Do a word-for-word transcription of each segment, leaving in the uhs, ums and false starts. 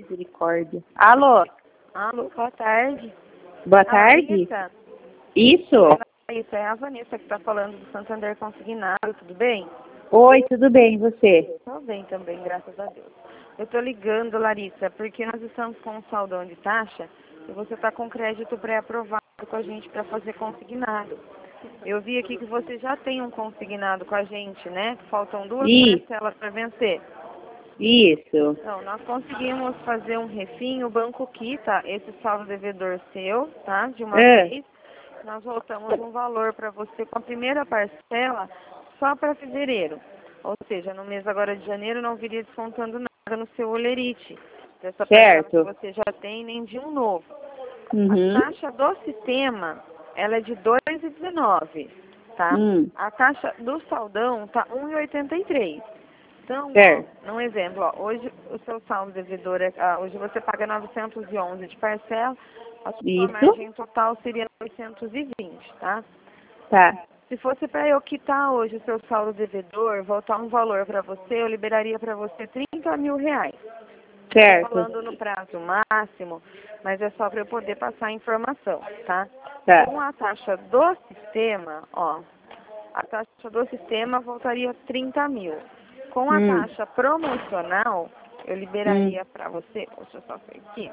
Misericórdia. Alô? Alô, boa tarde. Boa tarde. Larissa? Isso? Isso, é a Vanessa que está falando do Santander Consignado, tudo bem? Oi, tudo bem, e você? Estou bem também, graças a Deus. Eu estou ligando, Larissa, porque nós estamos com um saldão de taxa e você está com crédito pré-aprovado com a gente para fazer consignado. Eu vi aqui que você já tem um consignado com a gente, né? Faltam duas Isso. parcelas para vencer. Isso. Então, nós conseguimos fazer um refim, o banco quita esse saldo devedor seu, tá? De uma É. vez. Nós voltamos um valor para você com a primeira parcela só para fevereiro. Ou seja, no mês agora de janeiro não viria descontando nada no seu olerite. Dessa parcela que Certo. você já tem, nem de um novo. Uhum. A taxa do sistema, ela é de dois reais e dezenove centavos, tá? Hum. A taxa do saldão tá um real e oitenta e três centavos. Então, Certo. ó, um exemplo, ó, hoje o seu saldo devedor, é, ah, hoje você paga novecentos e onze de parcela, a sua Isso. margem total seria novecentos e vinte, tá? Tá. Se fosse para eu quitar hoje o seu saldo devedor, voltar um valor para você, eu liberaria para você trinta mil reais. Certo. Falando no prazo máximo, mas é só para eu poder passar a informação, tá? Tá. Com a taxa do sistema, ó, a taxa do sistema voltaria trinta mil. Com a Hum. taxa promocional, eu Hum. liberaria para você, deixa eu só ver aqui.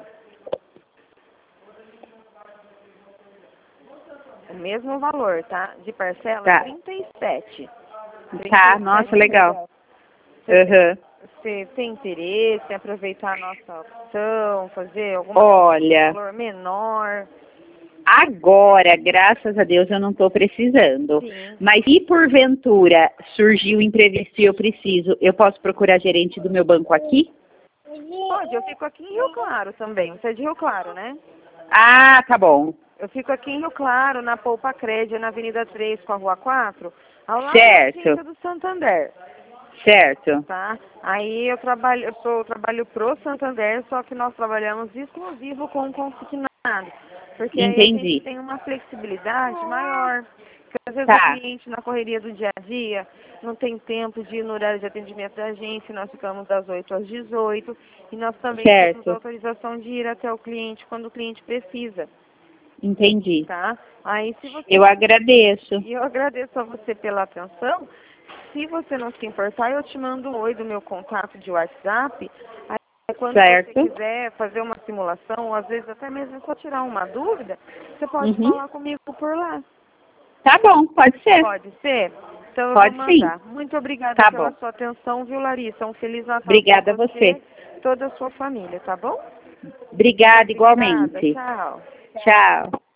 O mesmo valor, tá? De parcela, Tá. trinta e sete. Tá, nossa, legal. Aham. Você tem interesse em aproveitar a nossa opção, fazer alguma Olha, valor menor? agora, graças a Deus, eu não estou precisando. Sim. Mas se porventura surgiu um imprevisto e eu preciso, eu posso procurar gerente do meu banco aqui? Pode, eu fico aqui em Rio Claro também. Você é de Rio Claro, né? Ah, tá bom. Eu fico aqui em Rio Claro, na Poupa Crédito, na Avenida três com a Rua quatro, ao lado da agência Certo, do Santander, certo. tá? Aí eu trabalho, eu sou, eu trabalho pro Santander, só que nós trabalhamos exclusivo com o consignado. Porque aí a gente Entendi. tem uma flexibilidade maior. Porque às vezes o Tá, cliente na correria do dia a dia não tem tempo de ir no horário de atendimento da agência, nós ficamos das oito às dezoito e nós também temos certo. autorização de ir até o cliente quando o cliente precisa, Entendi. tá? Aí se você Eu agradeço. E eu agradeço a você pela atenção. Se você não se importar, eu te mando um oi do meu contato de WhatsApp. Aí, quando Certo. você quiser fazer uma simulação, ou às vezes até mesmo só tirar uma dúvida, você pode Uhum. falar comigo por lá. Tá bom, pode ser. Pode ser? Então eu Pode vou sim. mandar. Muito obrigada Tá pela bom. sua atenção, viu, Larissa? Um Feliz Natal Obrigada a para você você. e toda a sua família, tá bom? Obrigada Obrigada, igualmente. tchau. Tchau.